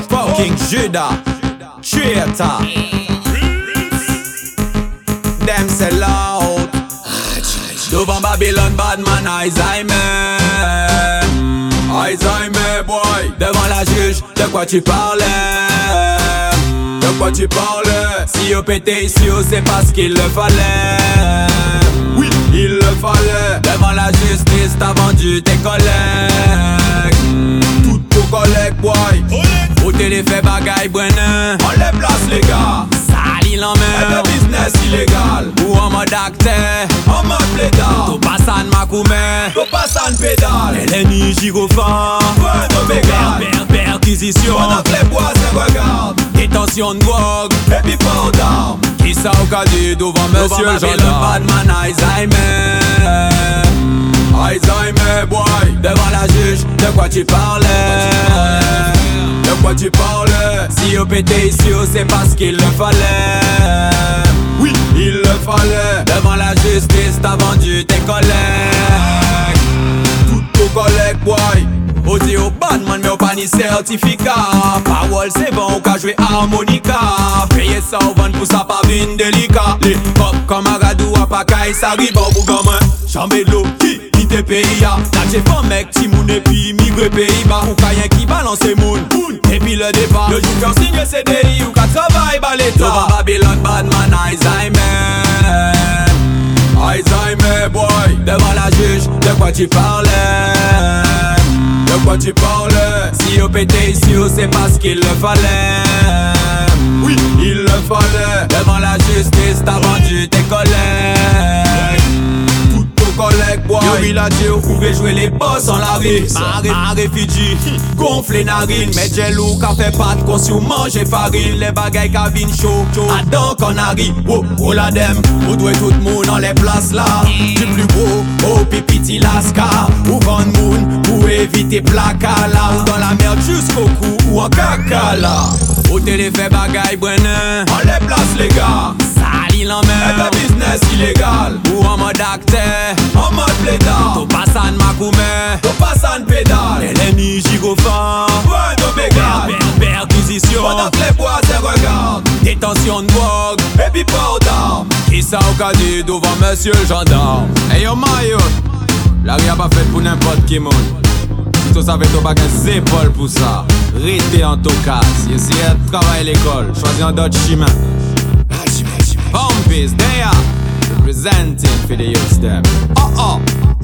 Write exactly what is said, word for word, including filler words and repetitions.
Fucking Judas, traitor. Them sell out. Devant Babylone, Badman, Alzheimer. Alzheimer, boy. Devant la juge, de quoi tu parlais? De quoi tu parlais? Si au pété ici, c'est parce qu'il le fallait. Oui, il le fallait. Devant la justice, t'as vendu tes collègues. Toutes tes collègues, boy. Au télé fait bagaille, Brennan. On les place, les gars. Sali l'emmerde. Et le business illégal. Ou en mode acteur. En mode plaidard. Tout passe en Macoumé. Tout passe en pédale. L N I, gyrophare. Point d'Oméga. Per, per, perquisition. Pendant que les bois se regardent. Détention de drogue. Et puis port d'armes. Qui ça au cas dit devant monsieur le gendarme. Badman, Alzheimer. Alzheimer, boy. Devant la juge, de quoi tu parlais? De quoi tu parles? Si au pété ici, c'est parce qu'il le fallait. Oui, il le fallait. Devant la justice, t'as vendu tes collègues. Toutes tes collègues, boy. Au dit au Badman, mais au pas ni certificat. Parole c'est bon, au cas jouer harmonica. Payer ça au vendre pour ça pas vin délicat. Les pop comme Agadou à Pakaï, ça rive au bougamin. Chambé de l'eau, qui quitte pays ya. Là j'ai fait mec, Timoun et puis migre Pays-Bas. Ou kayen qui balance moun, et puis le départ. Le jour qu'on signe C D I ou qu'à travail bas l'état. Devant Babylone, Badman, Alzheimer. Alzheimer, boy. Devant la juge, de quoi tu parlais? De quoi tu parles? Si au pété ici, c'est parce qu'il le fallait. Oui, il le fallait. Devant la justice, t'as vendu tes collègues. Toutes tes collègues, boy. Yo villager, vous pouvez jouer les boss en la rue. Un réfugié, gonfle les narines. Mais jelou, café pâte, conçu, manger farine. Les bagailles cabine chaud, chaud. Adam qu'on arrive, oh, oh la dem. Vous doit tout le monde dans les places là. Du plus beau, oh pipiti lascar. Ou van moon, pour éviter placard là. Ou dans la merde jusqu'au cou, ou en caca là. Au télé fait bagaille, Brennan. On les place les gars. Sali l'emmerde. Et le business illégal. Ou en mode acteur. En mode plaidard. Tout passe en Macoumé. Tout passe en pédale. L N I, gyrophare. Point d'Oméga. Per, per, perquisition. Pendant que les bois se regardent. Détention de drogue. Et puis port d'armes. Qui ça au cas dit devant monsieur le gendarme. Hey yo Mayo, la rue a pas fait pour n'importe qui monde. Si tu savais t'as pas qu'un épaules pour ça. Restez en ton cas. Si essayez de travailler à l'école, choisis un d'autres chemin. Pompis, there, representing for the youth them. Oh oh.